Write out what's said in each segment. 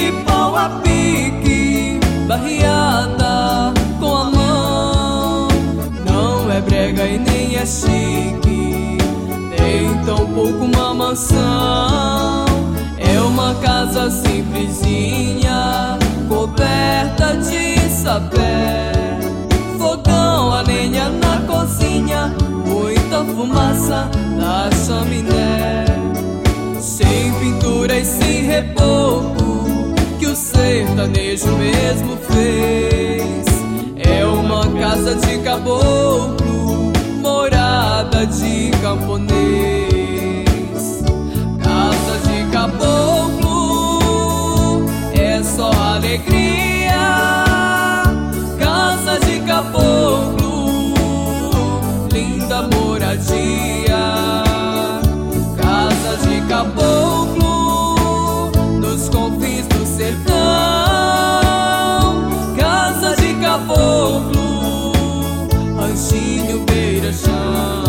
de pau a pique, barreada com a mão. Não é brega e nem é chique, nem tampouco uma mansão. É uma casa simplesinha, coberta de sapé, fogão a lenha na cozinha, muita fumaça na chaminé. Sem pintura e sem reboco, que o sertanejo mesmo fez. É uma casa de caboclo, morada de camponês. Casa de caboclo é só alegria. Casa de caboclo, linda moradia. Casa de caboclo, nos confins do sertão. Casa de caboclo, ranchinho beira-chão.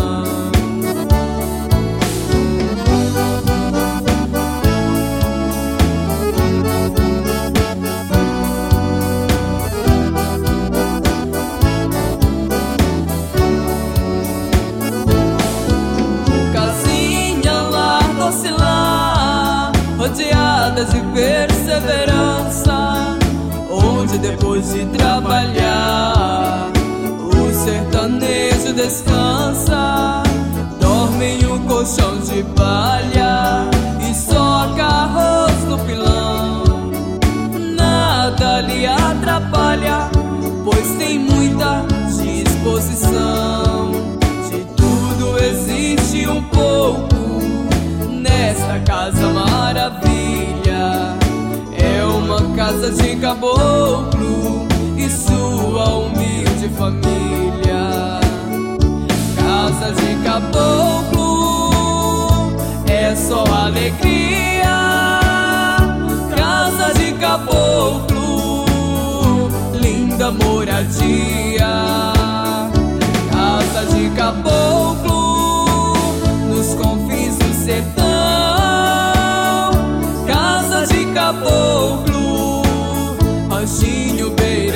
Rodeada de perseverança, onde depois de trabalhar o sertanejo descansa. Dorme em um colchão de palha e soca arroz no pilão. Nada lhe atrapalha, pois tem muita disposição. De tudo existe um pouco nesta casa maravilha. É uma casa de caboclo e sua humilde família. Casa de caboclo é só alegria. Casa de caboclo, linda moradia. Casa de caboclo, nos confins do sertão. Casa de caboclo, ranchinho beira.